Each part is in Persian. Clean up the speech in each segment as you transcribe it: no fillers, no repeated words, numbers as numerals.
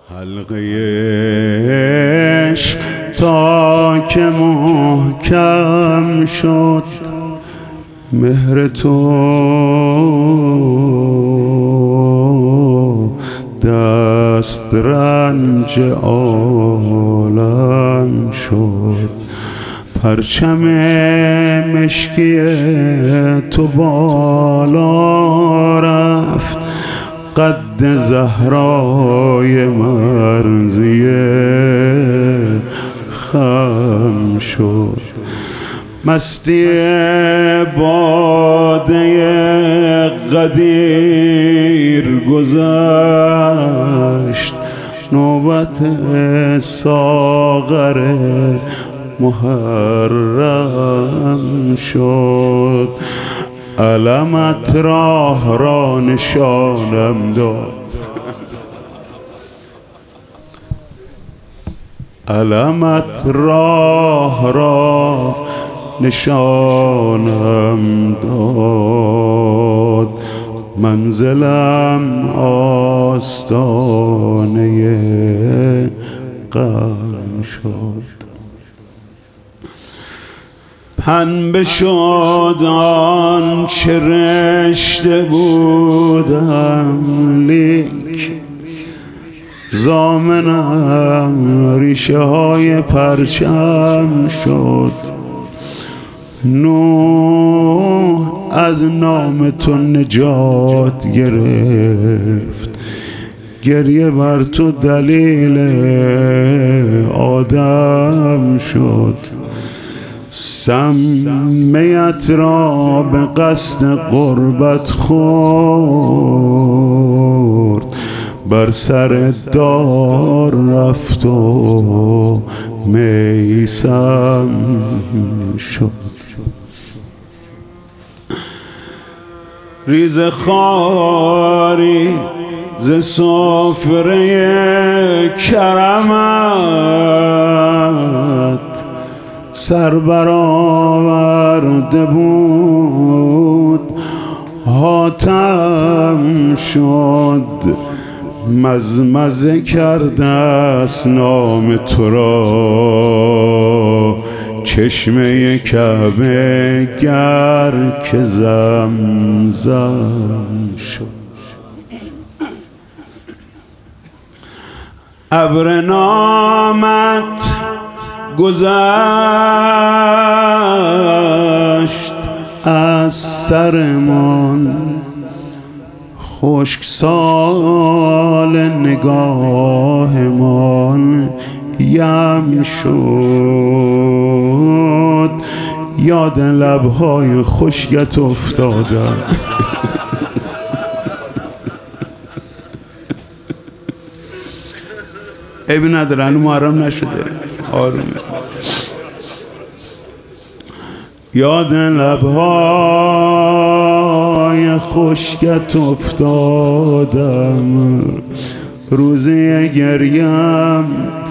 حلقه عشق تا که محکم شد، مهر تو دست رنج عالم شد. پرچم مشکی تو بالا رفت، قد زهرای مرضیه خم شد. مستی باده قدیر گذشت، نوبت ساغر محرم شد. علمت راه را نشانم داد، علمت راه را نشانم داد. منزلم آستانه غم شد. پنبه شد آنچه رشته بودم، لیک ضامنم ریشه های پرچم شد. نوح از نام تو نجات گرفت، گریه بر تو دلیل آدم شد. سمیت را به قصد قربت خورد، بر سر دار رفت و میسم شد. ریز خاری ز سفره کرمت سر برآورده بود، حاتم شد. مزمزه کرده است نام تو را، چشمه کعبه گر که زمزم شد. ابر نامت گذشت از سرمان، خشک سال نگاهمان یم شد. یاد لبهای خشکت افتادم، عیبی نداره، هنوز محرم نشده، آرومه. یاد لبهای خشکت افتادم، روزی گریم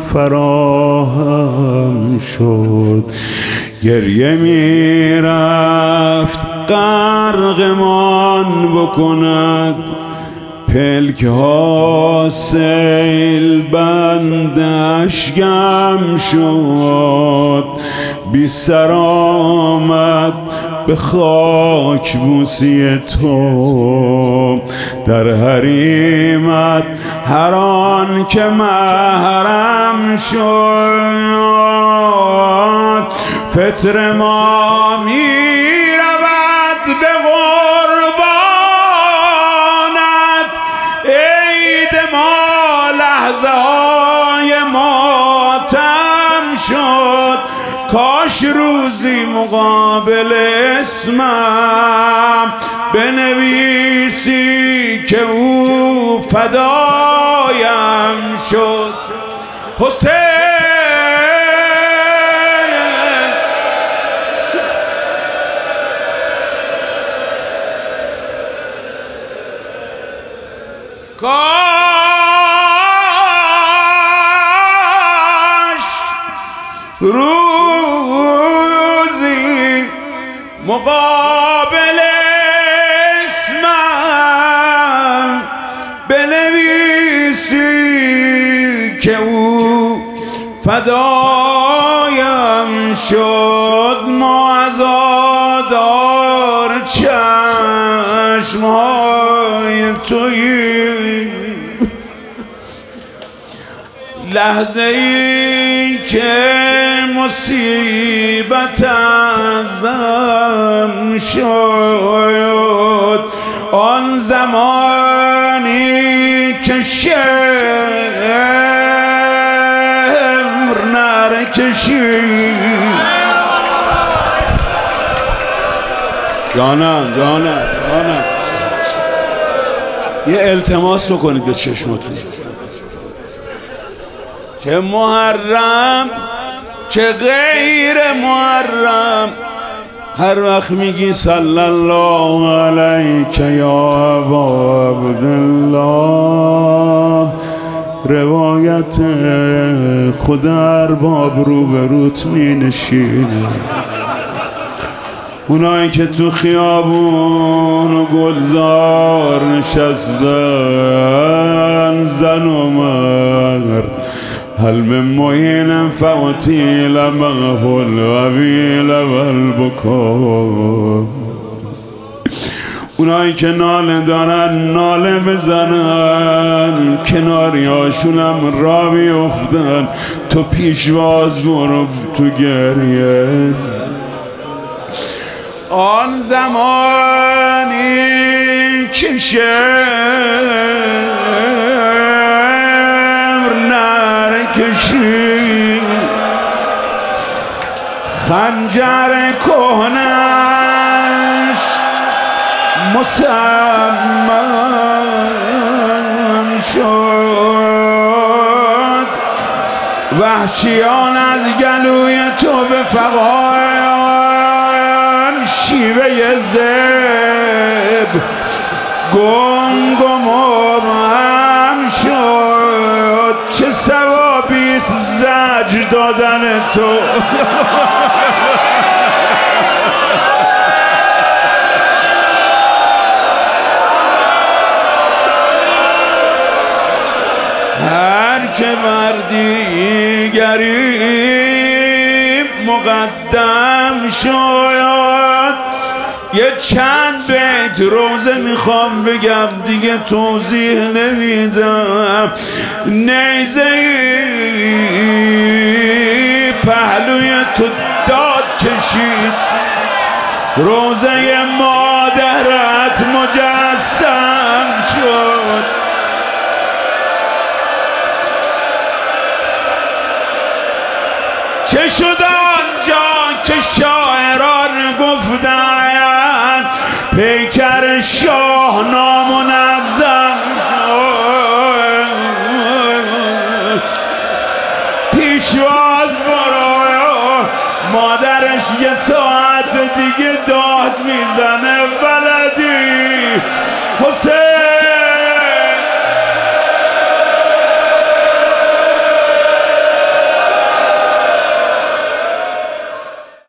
فراهم شد. گریه می رفت غرقمان بکند، پلک ها سیل بند اشکم شد. بی سر آمد به خاک بوسی تو، در حریمت هر آن که محرم شد. فطر ما می رود به قربانت، عید ما لحظه های ماتم شد. کاش روزی مقابل اسمم بنویسی که او فدایم شد. حسین کاش روزی مقابل اسمم بنویسی که او فدایم شد، ما عزادار چشمهای تویی. لحظه ای که مصیبت ازم شد، آن زمانی که شمر نرکشید. جانم یه التماس بکنید به چشمتون که محرم که غیر محرم، هر وقت میگی صلی الله علیک یا ابا عبدالله، روایت خود ارباب روبروت می نشینه. اونایی که تو خیابون و گلزار نشستن، زن و مرد، هل من معین فوتیل مغفل و بیل و البکا. اونایی که ناله دارن ناله بزنن، کناری هاشونم را بیفتن، تو پیشواز برو تو گریه. آن زمانی که شمر نرکشی، خنجر کهنش مسمم شد. وحشیان از گلوی تو به فغان، شیوه زب گنگ و مبهم شد. چه ثوابیست زجر دادن تو. هر که بر دیگری مقدم شد، یه چند بیت روزه میخوام بگم دیگه توضیح نمیدم. نیزه پهلوی تو داد کشید، روزه مادرت مجسم شد. چه شد آنجا که شاعران گفتند پیکر شاه نامنظم شد. پیشواز برو، مادرش یه